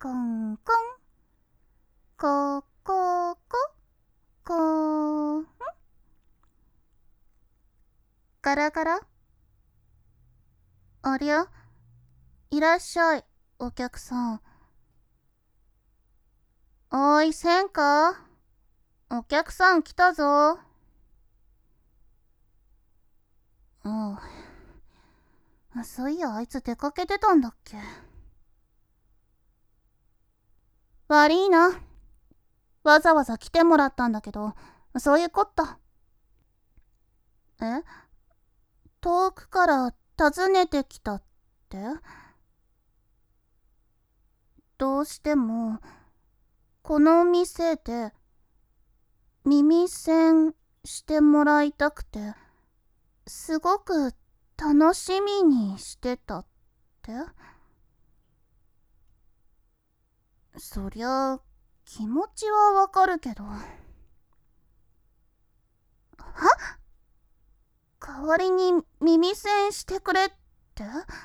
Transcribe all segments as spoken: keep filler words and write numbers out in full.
コンコン、コココ、コン。ガラガラ。ありゃ、いらっしゃい、お客さん。おーい、せんか？お客さん来たぞ。うん。そういや、あいつ出かけてたんだっけ。悪いな。わざわざ来てもらったんだけど、そういうこった。え？遠くから訪ねてきたって？どうしても、この店で耳栓してもらいたくて、すごく楽しみにしてたって？そりゃ気持ちはわかるけど。は？代わりに耳栓してくれって？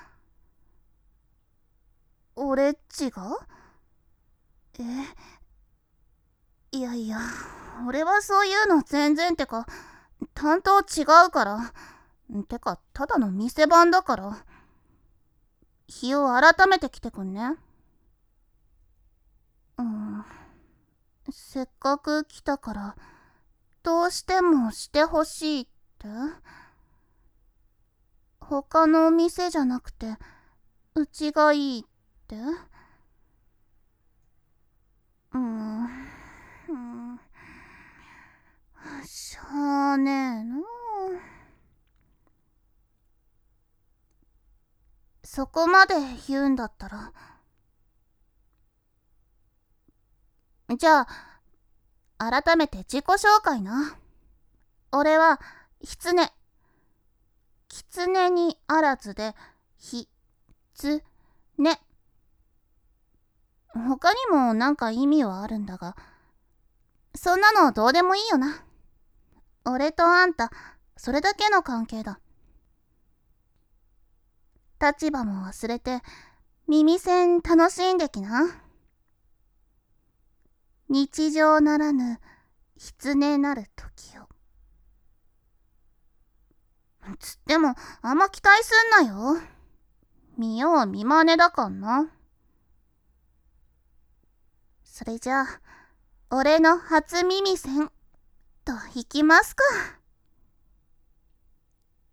俺っちが？え、いやいや、俺はそういうの全然ってか、担当違うから。てか、ただの店番だから。日を改めて来てくんね。うん。せっかく来たから、どうしてもしてほしいって？他の店じゃなくて、うちがいいって？うん。うん。しゃあねえな。そこまで言うんだったら。じゃあ、改めて自己紹介な。俺は、狐。狐にあらずで、ひ、つ、ね。他にもなんか意味はあるんだが、そんなのどうでもいいよな。俺とあんた、それだけの関係だ。立場も忘れて、耳栓楽しんできな。日常ならぬ、狐なる時を。つっても、あんま期待すんなよ。見よう見まねだかんな。それじゃあ、俺の初耳栓といきますか。